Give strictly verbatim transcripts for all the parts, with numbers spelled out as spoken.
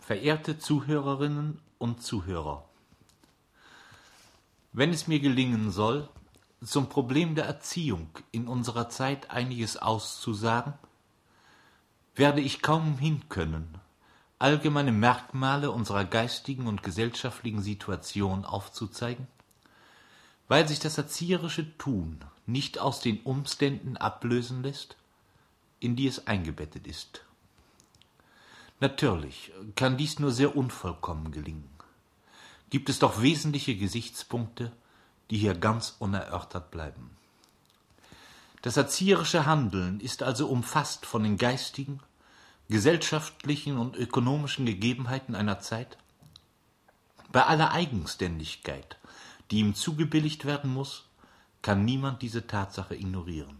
Verehrte Zuhörerinnen und Zuhörer, wenn es mir gelingen soll, zum Problem der Erziehung in unserer Zeit einiges auszusagen, werde ich kaum hinkönnen, allgemeine Merkmale unserer geistigen und gesellschaftlichen Situation aufzuzeigen, weil sich das erzieherische Tun nicht aus den Umständen ablösen lässt, in die es eingebettet ist. Natürlich kann dies nur sehr unvollkommen gelingen. Gibt es doch wesentliche Gesichtspunkte, die hier ganz unerörtert bleiben. Das erzieherische Handeln ist also umfasst von den geistigen, gesellschaftlichen und ökonomischen Gegebenheiten einer Zeit. Bei aller Eigenständigkeit, die ihm zugebilligt werden muss, kann niemand diese Tatsache ignorieren.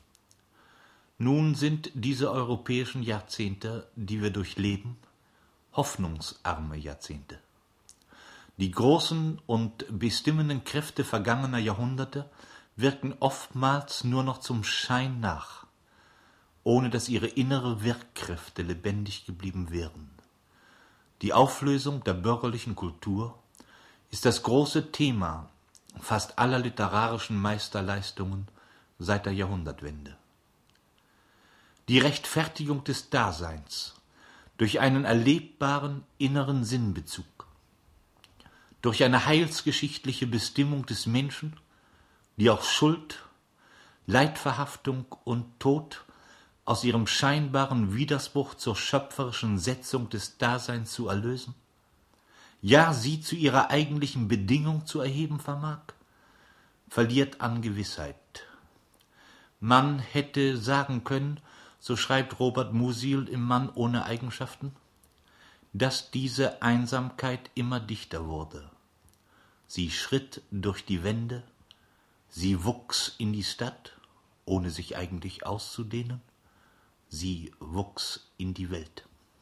Nun sind diese europäischen Jahrzehnte, die wir durchleben, hoffnungsarme Jahrzehnte. Die großen und bestimmenden Kräfte vergangener Jahrhunderte wirken oftmals nur noch zum Schein nach, ohne dass ihre innere Wirkkräfte lebendig geblieben wären. Die Auflösung der bürgerlichen Kultur ist das große Thema fast aller literarischen Meisterleistungen seit der Jahrhundertwende. Die Rechtfertigung des Daseins durch einen erlebbaren inneren Sinnbezug, durch eine heilsgeschichtliche Bestimmung des Menschen, die auch Schuld, Leidverhaftung und Tod aus ihrem scheinbaren Widerspruch zur schöpferischen Setzung des Daseins zu erlösen, ja sie zu ihrer eigentlichen Bedingung zu erheben vermag, verliert an Gewissheit. Man hätte sagen können, so schreibt Robert Musil im Mann ohne Eigenschaften, dass diese Einsamkeit immer dichter wurde. Sie schritt durch die Wände, sie wuchs in die Stadt, ohne sich eigentlich auszudehnen, sie wuchs in die Welt.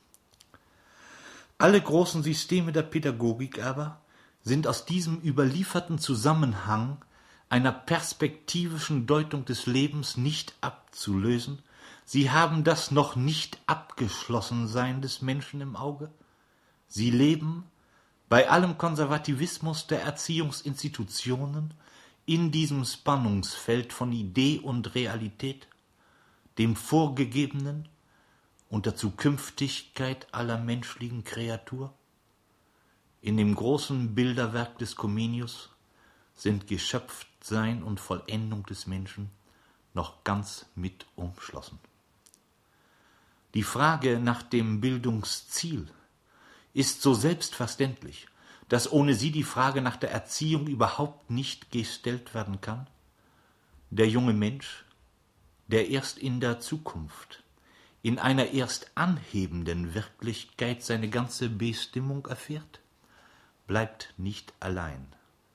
Alle großen Systeme der Pädagogik aber sind aus diesem überlieferten Zusammenhang einer perspektivischen Deutung des Lebens nicht abzulösen. Sie haben das noch nicht Abgeschlossensein des Menschen im Auge. Sie leben bei allem Konservativismus der Erziehungsinstitutionen in diesem Spannungsfeld von Idee und Realität, dem Vorgegebenen und der Zukünftigkeit aller menschlichen Kreatur. In dem großen Bilderwerk des Comenius sind Geschöpftsein und Vollendung des Menschen noch ganz mit umschlossen. Die Frage nach dem Bildungsziel ist so selbstverständlich, dass ohne sie die Frage nach der Erziehung überhaupt nicht gestellt werden kann. Der junge Mensch, der erst in der Zukunft, in einer erst anhebenden Wirklichkeit seine ganze Bestimmung erfährt, bleibt nicht allein.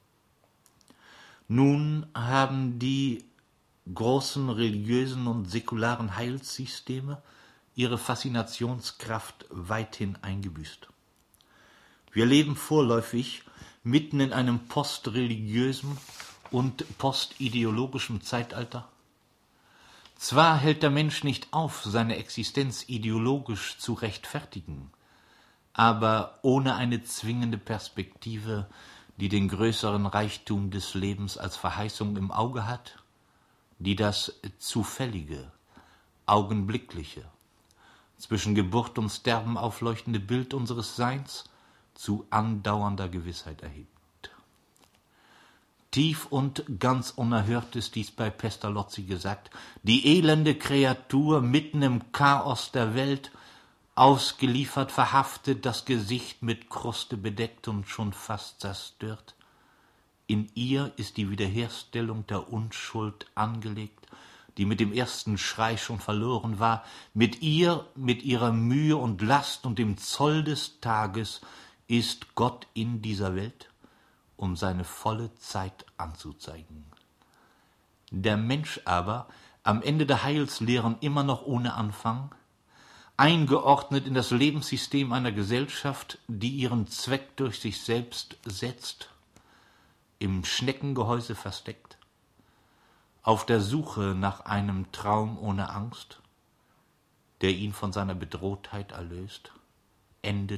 Nun haben die großen religiösen und säkularen Heilssysteme ihre Faszinationskraft weithin eingebüßt. Wir leben vorläufig mitten in einem postreligiösen und postideologischen Zeitalter. Zwar hält der Mensch nicht auf, seine Existenz ideologisch zu rechtfertigen, aber ohne eine zwingende Perspektive, die den größeren Reichtum des Lebens als Verheißung im Auge hat, die das zufällige, augenblickliche, zwischen Geburt und Sterben aufleuchtende Bild unseres Seins zu andauernder Gewissheit erhebt. Tief und ganz unerhört ist dies bei Pestalozzi gesagt, die elende Kreatur mitten im Chaos der Welt, ausgeliefert, verhaftet, das Gesicht mit Kruste bedeckt und schon fast zerstört. In ihr ist die Wiederherstellung der Unschuld angelegt, die mit dem ersten Schrei schon verloren war. Mit ihr, mit ihrer Mühe und Last und dem Zoll des Tages ist Gott in dieser Welt, um seine volle Zeit anzuzeigen. Der Mensch aber, am Ende der Heilslehren immer noch ohne Anfang, eingeordnet in das Lebenssystem einer Gesellschaft, die ihren Zweck durch sich selbst setzt, im Schneckengehäuse versteckt, auf der Suche nach einem Traum ohne Angst, der ihn von seiner Bedrohtheit erlöst, endet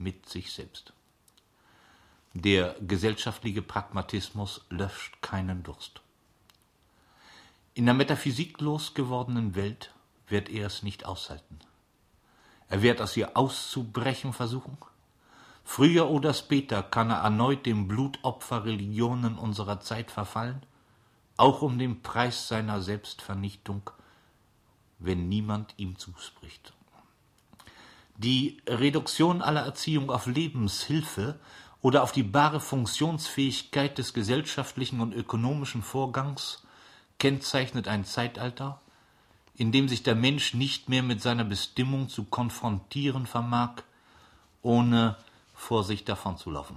mit sich selbst. Der gesellschaftliche Pragmatismus löscht keinen Durst. In der metaphysik losgewordenen Welt wird er es nicht aushalten. Er wird aus ihr auszubrechen versuchen. Früher oder später kann er erneut den Blutopferreligionen unserer Zeit verfallen, auch um den Preis seiner Selbstvernichtung, wenn niemand ihm zuspricht. Die Reduktion aller Erziehung auf Lebenshilfe oder auf die bare Funktionsfähigkeit des gesellschaftlichen und ökonomischen Vorgangs kennzeichnet ein Zeitalter, in dem sich der Mensch nicht mehr mit seiner Bestimmung zu konfrontieren vermag, ohne vor sich davonzulaufen.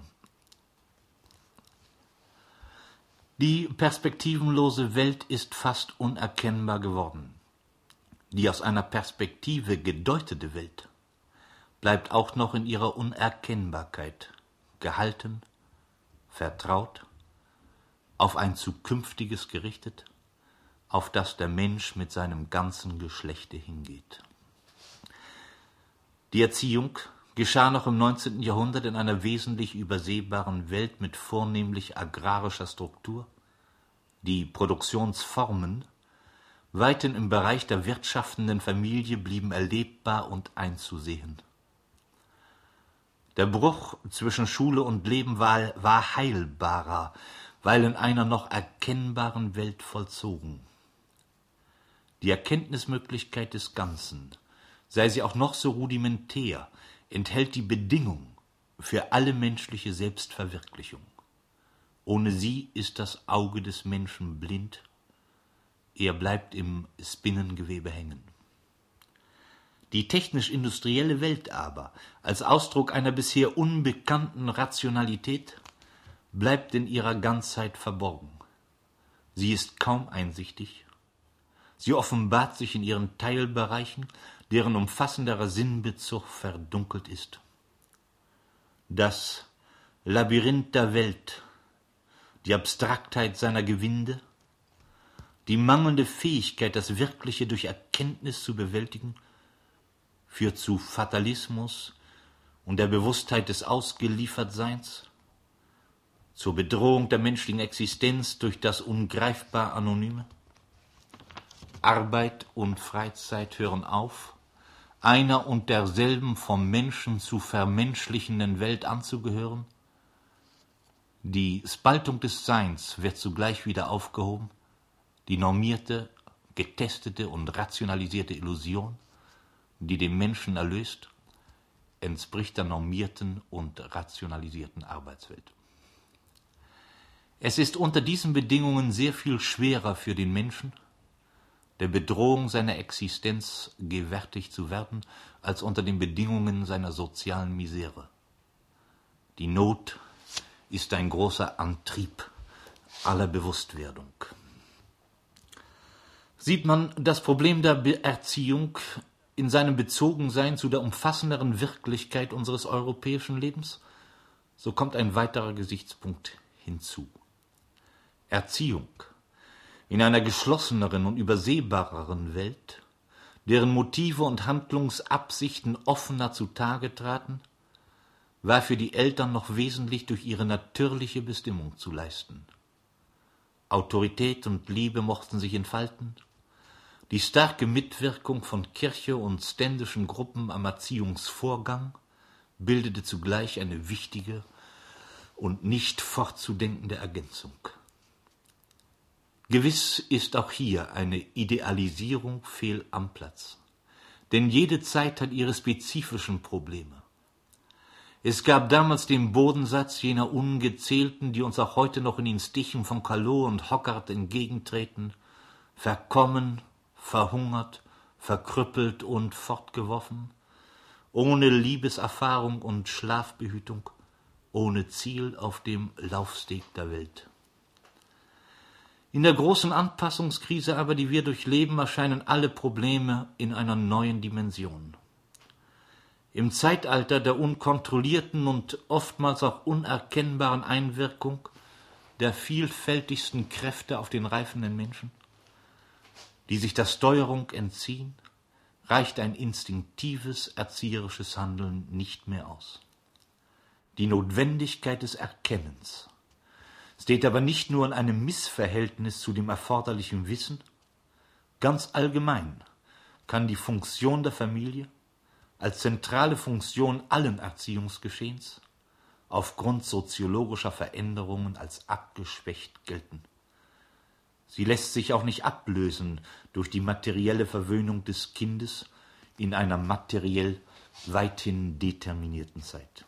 Die perspektivenlose Welt ist fast unerkennbar geworden. Die aus einer Perspektive gedeutete Welt bleibt auch noch in ihrer Unerkennbarkeit gehalten, vertraut, auf ein Zukünftiges gerichtet, auf das der Mensch mit seinem ganzen Geschlechte hingeht. Die Erziehung geschah noch im neunzehnten Jahrhundert in einer wesentlich übersehbaren Welt mit vornehmlich agrarischer Struktur. Die Produktionsformen, weithin im Bereich der wirtschaftenden Familie, blieben erlebbar und einzusehen. Der Bruch zwischen Schule und Leben war, war heilbarer, weil in einer noch erkennbaren Welt vollzogen. Die Erkenntnismöglichkeit des Ganzen, sei sie auch noch so rudimentär, enthält die Bedingung für alle menschliche Selbstverwirklichung. Ohne sie ist das Auge des Menschen blind, er bleibt im Spinnengewebe hängen. Die technisch-industrielle Welt aber, als Ausdruck einer bisher unbekannten Rationalität, bleibt in ihrer Ganzheit verborgen. Sie ist kaum einsichtig. Sie offenbart sich in ihren Teilbereichen, deren umfassenderer Sinnbezug verdunkelt ist. Das Labyrinth der Welt, die Abstraktheit seiner Gewinde, die mangelnde Fähigkeit, das Wirkliche durch Erkenntnis zu bewältigen, führt zu Fatalismus und der Bewusstheit des Ausgeliefertseins, zur Bedrohung der menschlichen Existenz durch das ungreifbar Anonyme. Arbeit und Freizeit hören auf, einer und derselben vom Menschen zu vermenschlichenden Welt anzugehören. Die Spaltung des Seins wird zugleich wieder aufgehoben, die normierte, getestete und rationalisierte Illusion, die den Menschen erlöst, entspricht der normierten und rationalisierten Arbeitswelt. Es ist unter diesen Bedingungen sehr viel schwerer für den Menschen, der Bedrohung seiner Existenz gewärtig zu werden, als unter den Bedingungen seiner sozialen Misere. Die Not ist ein großer Antrieb aller Bewusstwerdung. Sieht man das Problem der Erziehung in seinem Bezogensein zu der umfassenderen Wirklichkeit unseres europäischen Lebens, so kommt ein weiterer Gesichtspunkt hinzu. Erziehung in einer geschlosseneren und übersehbareren Welt, deren Motive und Handlungsabsichten offener zutage traten, war für die Eltern noch wesentlich durch ihre natürliche Bestimmung zu leisten. Autorität und Liebe mochten sich entfalten, die starke Mitwirkung von Kirche und ständischen Gruppen am Erziehungsvorgang bildete zugleich eine wichtige und nicht fortzudenkende Ergänzung. Gewiss ist auch hier eine Idealisierung fehl am Platz, denn jede Zeit hat ihre spezifischen Probleme. Es gab damals den Bodensatz jener Ungezählten, die uns auch heute noch in den Stichen von Callot und Hockart entgegentreten, verkommen, verhungert, verkrüppelt und fortgeworfen, ohne Liebeserfahrung und Schlafbehütung, ohne Ziel auf dem Laufsteg der Welt. In der großen Anpassungskrise aber, die wir durchleben, erscheinen alle Probleme in einer neuen Dimension. Im Zeitalter der unkontrollierten und oftmals auch unerkennbaren Einwirkung der vielfältigsten Kräfte auf den reifenden Menschen, die sich der Steuerung entziehen, reicht ein instinktives erzieherisches Handeln nicht mehr aus. die Notwendigkeit des Erkennens, steht aber nicht nur in einem Missverhältnis zu dem erforderlichen Wissen. Ganz allgemein kann die Funktion der Familie als zentrale Funktion allen Erziehungsgeschehens aufgrund soziologischer Veränderungen als abgeschwächt gelten. Sie lässt sich auch nicht ablösen durch die materielle Verwöhnung des Kindes in einer materiell weithin determinierten Zeit.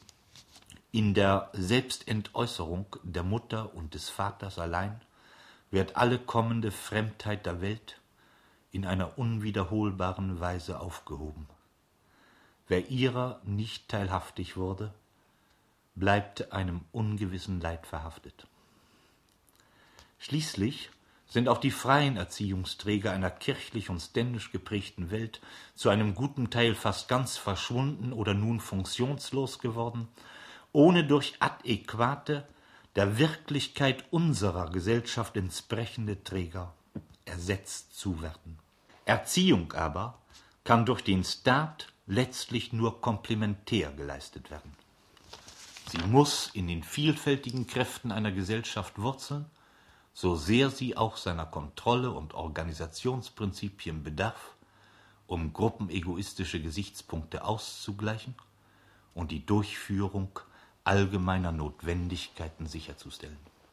In der Selbstentäußerung der Mutter und des Vaters allein wird alle kommende Fremdheit der Welt in einer unwiederholbaren Weise aufgehoben. Wer ihrer nicht teilhaftig wurde, bleibt einem ungewissen Leid verhaftet. Schließlich sind auch die freien Erziehungsträger einer kirchlich und ständisch geprägten Welt zu einem guten Teil fast ganz verschwunden oder nun funktionslos geworden, ohne durch adäquate, der Wirklichkeit unserer Gesellschaft entsprechende Träger ersetzt zu werden. Erziehung aber kann durch den Staat letztlich nur komplementär geleistet werden. Sie muss in den vielfältigen Kräften einer Gesellschaft wurzeln, so sehr sie auch seiner Kontrolle und Organisationsprinzipien bedarf, um gruppenegoistische Gesichtspunkte auszugleichen und die Durchführung allgemeiner Notwendigkeiten sicherzustellen.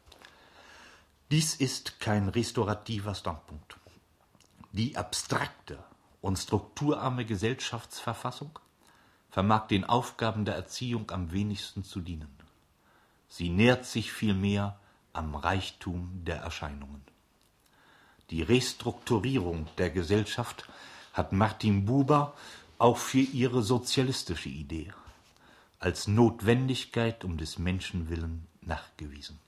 Dies ist kein restaurativer Standpunkt. Die abstrakte und strukturarme Gesellschaftsverfassung vermag den Aufgaben der Erziehung am wenigsten zu dienen. Sie nährt sich vielmehr am Reichtum der Erscheinungen. Die Restrukturierung der Gesellschaft hat Martin Buber auch für ihre sozialistische Idee als Notwendigkeit um des Menschen willen nachgewiesen.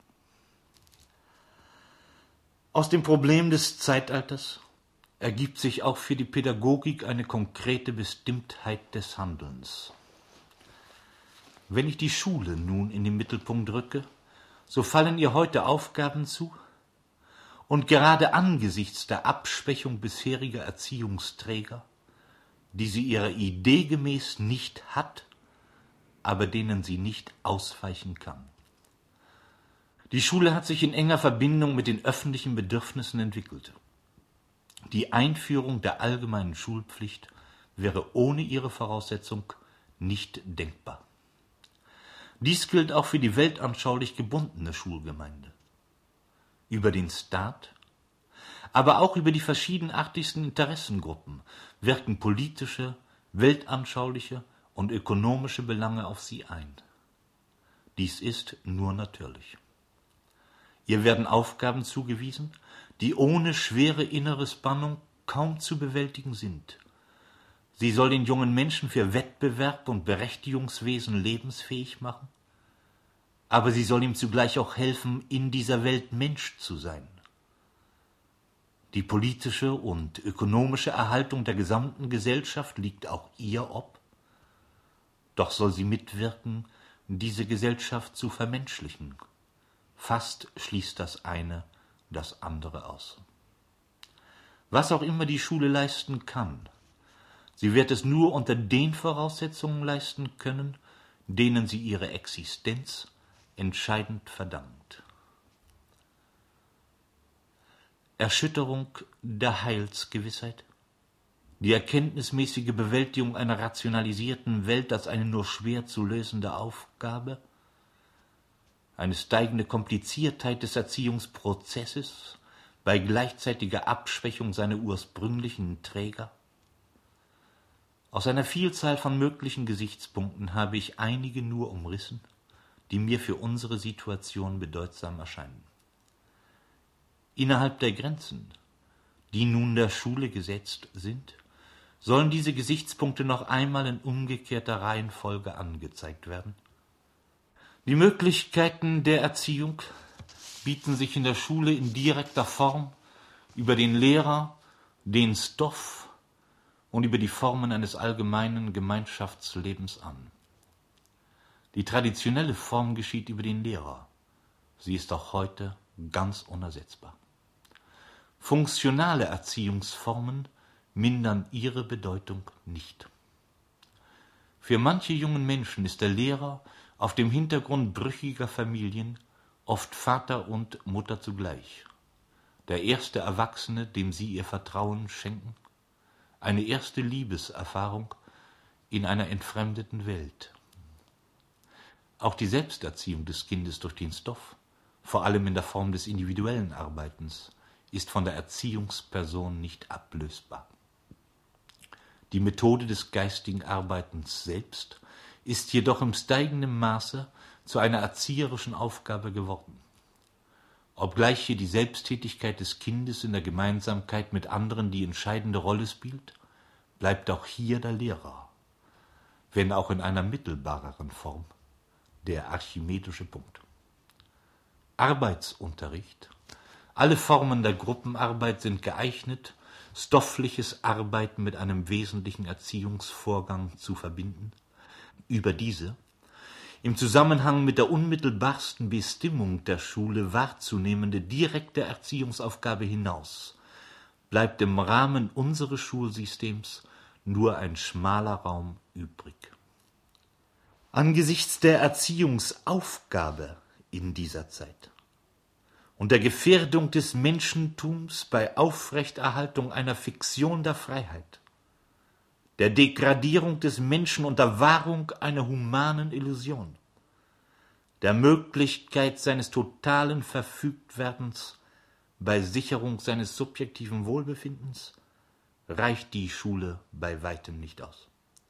Aus dem Problem des Zeitalters ergibt sich auch für die Pädagogik eine konkrete Bestimmtheit des Handelns. Wenn ich die Schule nun in den Mittelpunkt rücke, so fallen ihr heute Aufgaben zu, und gerade angesichts der Abschwächung bisheriger Erziehungsträger, die sie ihrer Idee gemäß nicht hat, aber denen sie nicht ausweichen kann. Die Schule hat sich in enger Verbindung mit den öffentlichen Bedürfnissen entwickelt. Die Einführung der allgemeinen Schulpflicht wäre ohne ihre Voraussetzung nicht denkbar. Dies gilt auch für die weltanschaulich gebundene Schulgemeinde. Über den Staat, aber auch über die verschiedenartigsten Interessengruppen wirken politische, weltanschauliche und ökonomische Belange auf sie ein. Dies ist nur natürlich. Ihr werden Aufgaben zugewiesen, die ohne schwere innere Spannung kaum zu bewältigen sind. Sie soll den jungen Menschen für Wettbewerb und Berechtigungswesen lebensfähig machen, aber sie soll ihm zugleich auch helfen, in dieser Welt Mensch zu sein. Die politische und ökonomische Erhaltung der gesamten Gesellschaft liegt auch ihr ob, doch soll sie mitwirken, diese Gesellschaft zu vermenschlichen. Fast schließt das eine das andere aus. Was auch immer die Schule leisten kann, sie wird es nur unter den Voraussetzungen leisten können, denen sie ihre Existenz entscheidend verdankt. Erschütterung der Heilsgewissheit, die erkenntnismäßige Bewältigung einer rationalisierten Welt als eine nur schwer zu lösende Aufgabe, eine steigende Kompliziertheit des Erziehungsprozesses bei gleichzeitiger Abschwächung seiner ursprünglichen Träger. Aus einer Vielzahl von möglichen Gesichtspunkten habe ich einige nur umrissen, die mir für unsere Situation bedeutsam erscheinen. Innerhalb der Grenzen, die nun der Schule gesetzt sind, sollen diese Gesichtspunkte noch einmal in umgekehrter Reihenfolge angezeigt werden. Die Möglichkeiten der Erziehung bieten sich in der Schule in direkter Form über den Lehrer, den Stoff und über die Formen eines allgemeinen Gemeinschaftslebens an. Die traditionelle Form geschieht über den Lehrer. Sie ist auch heute ganz unersetzbar. Funktionale Erziehungsformen mindern ihre Bedeutung nicht. Für manche jungen Menschen ist der Lehrer auf dem Hintergrund brüchiger Familien, oft Vater und Mutter zugleich. Der erste Erwachsene, dem sie ihr Vertrauen schenken, eine erste Liebeserfahrung in einer entfremdeten Welt. Auch die Selbsterziehung des Kindes durch den Stoff, vor allem in der Form des individuellen Arbeitens, ist von der Erziehungsperson nicht ablösbar. Die Methode des geistigen Arbeitens selbst ist jedoch im steigenden Maße zu einer erzieherischen Aufgabe geworden. Obgleich hier die Selbsttätigkeit des Kindes in der Gemeinsamkeit mit anderen die entscheidende Rolle spielt, bleibt auch hier der Lehrer, wenn auch in einer mittelbareren Form, der archimedische Punkt. Arbeitsunterricht. Alle Formen der Gruppenarbeit sind geeignet, stoffliches Arbeiten mit einem wesentlichen Erziehungsvorgang zu verbinden. Über diese, im Zusammenhang mit der unmittelbarsten Bestimmung der Schule wahrzunehmende direkte Erziehungsaufgabe hinaus, bleibt im Rahmen unseres Schulsystems nur ein schmaler Raum übrig. Angesichts der Erziehungsaufgabe in dieser Zeit und der Gefährdung des Menschentums bei Aufrechterhaltung einer Fiktion der Freiheit, der Degradierung des Menschen unter Wahrung einer humanen Illusion, der Möglichkeit seines totalen Verfügtwerdens bei Sicherung seines subjektiven Wohlbefindens, reicht die Schule bei weitem nicht aus.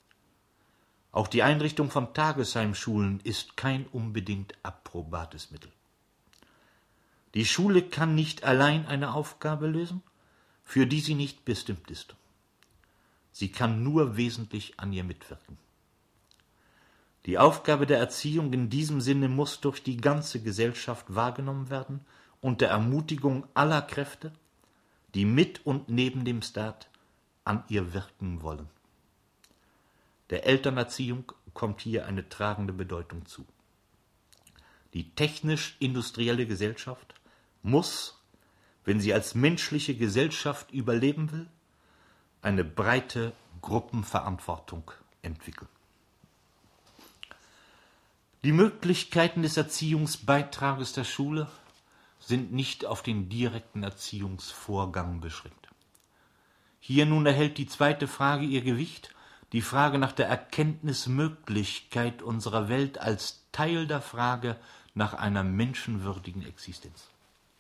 Auch die Einrichtung von Tagesheimschulen ist kein unbedingt approbates Mittel. Die Schule kann nicht allein eine Aufgabe lösen, für die sie nicht bestimmt ist. Sie kann nur wesentlich an ihr mitwirken. Die Aufgabe der Erziehung in diesem Sinne muss durch die ganze Gesellschaft wahrgenommen werden, unter Ermutigung aller Kräfte, die mit und neben dem Staat an ihr wirken wollen. Der Elternerziehung kommt hier eine tragende Bedeutung zu. Die technisch-industrielle Gesellschaft muss, wenn sie als menschliche Gesellschaft überleben will, eine breite Gruppenverantwortung entwickeln. Die Möglichkeiten des Erziehungsbeitrages der Schule sind nicht auf den direkten Erziehungsvorgang beschränkt. Hier nun erhält die zweite Frage ihr Gewicht, die Frage nach der Erkenntnismöglichkeit unserer Welt als Teil der Frage nach einer menschenwürdigen Existenz.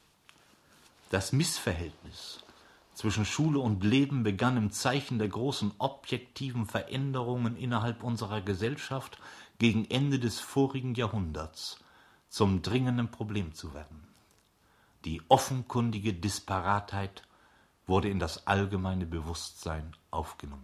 Das Missverhältnis zwischen Schule und Leben begann im Zeichen der großen objektiven Veränderungen innerhalb unserer Gesellschaft gegen Ende des vorigen Jahrhunderts zum dringenden Problem zu werden. Die offenkundige Disparatheit wurde in das allgemeine Bewusstsein aufgenommen.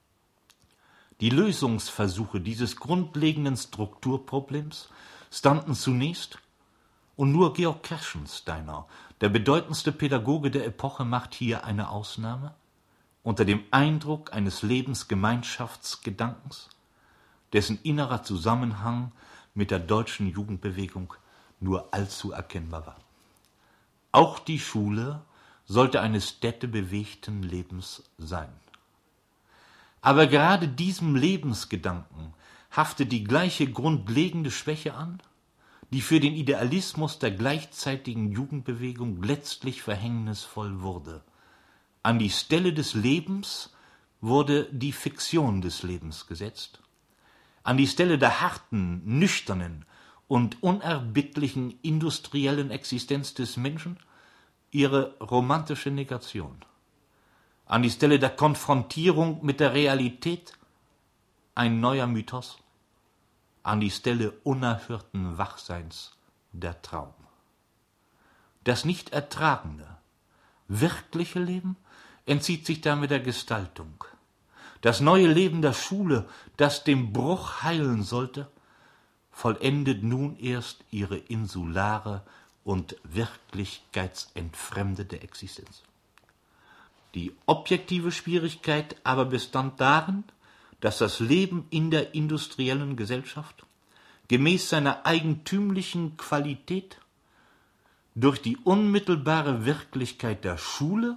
Die Lösungsversuche dieses grundlegenden Strukturproblems standen zunächst, und nur Georg Kerschensteiner, der bedeutendste Pädagoge der Epoche, macht hier eine Ausnahme, unter dem Eindruck eines Lebensgemeinschaftsgedankens, dessen innerer Zusammenhang mit der deutschen Jugendbewegung nur allzu erkennbar war. Auch die Schule sollte eines städtebewegten Lebens sein. Aber gerade diesem Lebensgedanken haftet die gleiche grundlegende Schwäche an, die für den Idealismus der gleichzeitigen Jugendbewegung letztlich verhängnisvoll wurde. An die Stelle des Lebens wurde die Fiktion des Lebens gesetzt. An die Stelle der harten, nüchternen und unerbittlichen industriellen Existenz des Menschen ihre romantische Negation. An die Stelle der Konfrontierung mit der Realität ein neuer Mythos. An die Stelle unerhörten Wachseins der Traum. Das nicht ertragende, wirkliche Leben entzieht sich damit der Gestaltung. Das neue Leben der Schule, das den Bruch heilen sollte, vollendet nun erst ihre insulare und wirklichkeitsentfremdete Existenz. Die objektive Schwierigkeit aber bestand darin, dass das Leben in der industriellen Gesellschaft gemäß seiner eigentümlichen Qualität durch die unmittelbare Wirklichkeit der Schule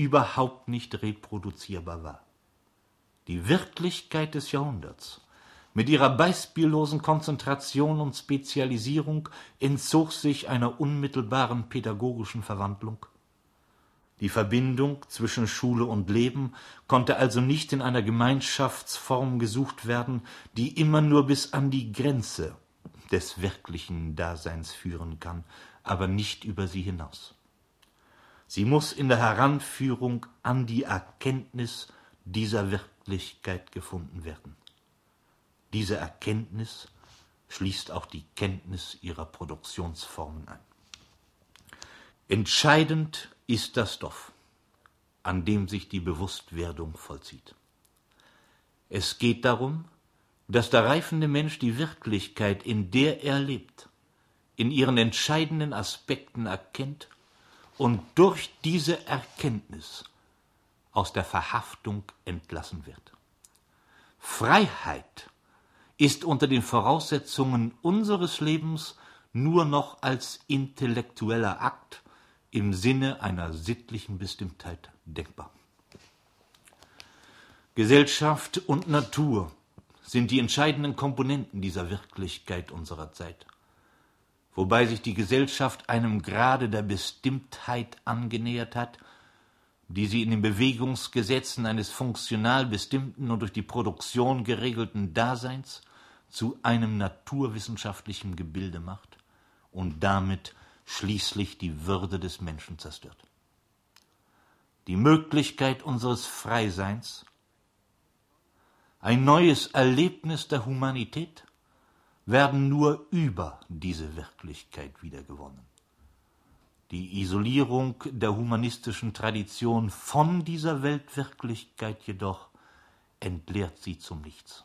überhaupt nicht reproduzierbar war. Die Wirklichkeit des Jahrhunderts Mit ihrer beispiellosen Konzentration und Spezialisierung entzog sich einer unmittelbaren pädagogischen Verwandlung. Die Verbindung zwischen Schule und Leben konnte also nicht in einer Gemeinschaftsform gesucht werden, die immer nur bis an die Grenze des wirklichen Daseins führen kann, aber nicht über sie hinaus. Sie muss in der Heranführung an die Erkenntnis dieser Wirklichkeit gefunden werden. Diese Erkenntnis schließt auch die Kenntnis ihrer Produktionsformen ein. Entscheidend ist der Stoff, an dem sich die Bewusstwerdung vollzieht. Es geht darum, dass der reifende Mensch die Wirklichkeit, in der er lebt, in ihren entscheidenden Aspekten erkennt und durch diese Erkenntnis aus der Verhaftung entlassen wird. Freiheit ist unter den Voraussetzungen unseres Lebens nur noch als intellektueller Akt im Sinne einer sittlichen Bestimmtheit denkbar. Gesellschaft und Natur sind die entscheidenden Komponenten dieser Wirklichkeit unserer Zeit, wobei sich die Gesellschaft einem Grade der Bestimmtheit angenähert hat, die sie in den Bewegungsgesetzen eines funktional bestimmten und durch die Produktion geregelten Daseins zu einem naturwissenschaftlichen Gebilde macht und damit schließlich die Würde des Menschen zerstört. Die Möglichkeit unseres Freiseins, ein neues Erlebnis der Humanität, werden nur über diese Wirklichkeit wiedergewonnen. Die Isolierung der humanistischen Tradition von dieser Weltwirklichkeit jedoch entleert sie zum Nichts.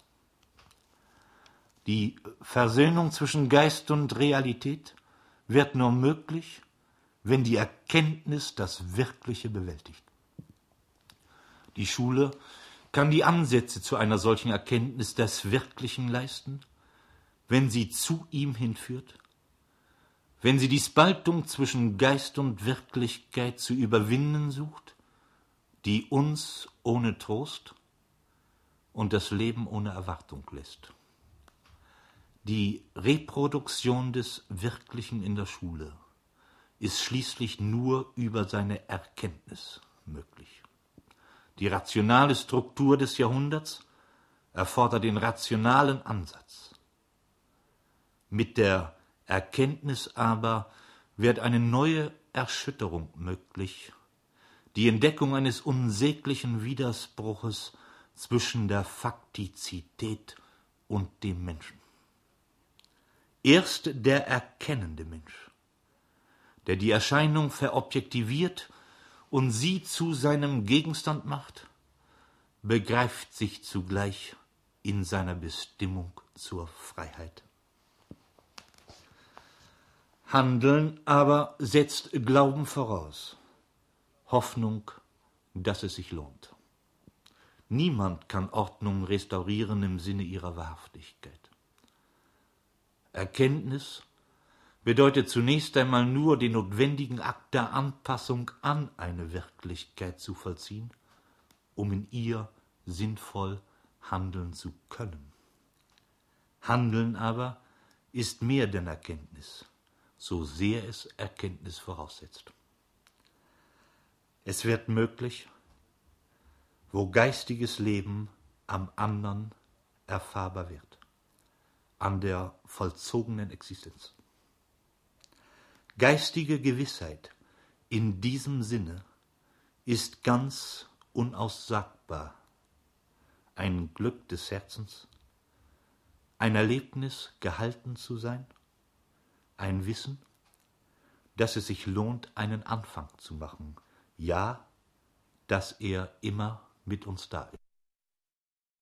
Die Versöhnung zwischen Geist und Realität wird nur möglich, wenn die Erkenntnis das Wirkliche bewältigt. Die Schule kann die Ansätze zu einer solchen Erkenntnis des Wirklichen leisten, wenn sie zu ihm hinführt, wenn sie die Spaltung zwischen Geist und Wirklichkeit zu überwinden sucht, die uns ohne Trost und das Leben ohne Erwartung lässt. Die Reproduktion des Wirklichen in der Schule ist schließlich nur über seine Erkenntnis möglich. Die rationale Struktur des Jahrhunderts erfordert den rationalen Ansatz. Mit der Erkenntnis aber wird eine neue Erschütterung möglich, die Entdeckung eines unsäglichen Widerspruches zwischen der Faktizität und dem Menschen. Erst der erkennende Mensch, der die Erscheinung verobjektiviert und sie zu seinem Gegenstand macht, begreift sich zugleich in seiner Bestimmung zur Freiheit. Handeln aber setzt Glauben voraus, Hoffnung, dass es sich lohnt. Niemand kann Ordnung restaurieren im Sinne ihrer Wahrhaftigkeit. Erkenntnis bedeutet zunächst einmal nur den notwendigen Akt der Anpassung an eine Wirklichkeit zu vollziehen, um in ihr sinnvoll handeln zu können. Handeln aber ist mehr denn Erkenntnis, so sehr es Erkenntnis voraussetzt. Es wird möglich, wo geistiges Leben am anderen erfahrbar wird, an der vollzogenen Existenz. Geistige Gewissheit in diesem Sinne ist ganz unaussagbar, ein Glück des Herzens, ein Erlebnis, gehalten zu sein, ein Wissen, dass es sich lohnt, einen Anfang zu machen, ja, dass er immer mit uns da ist.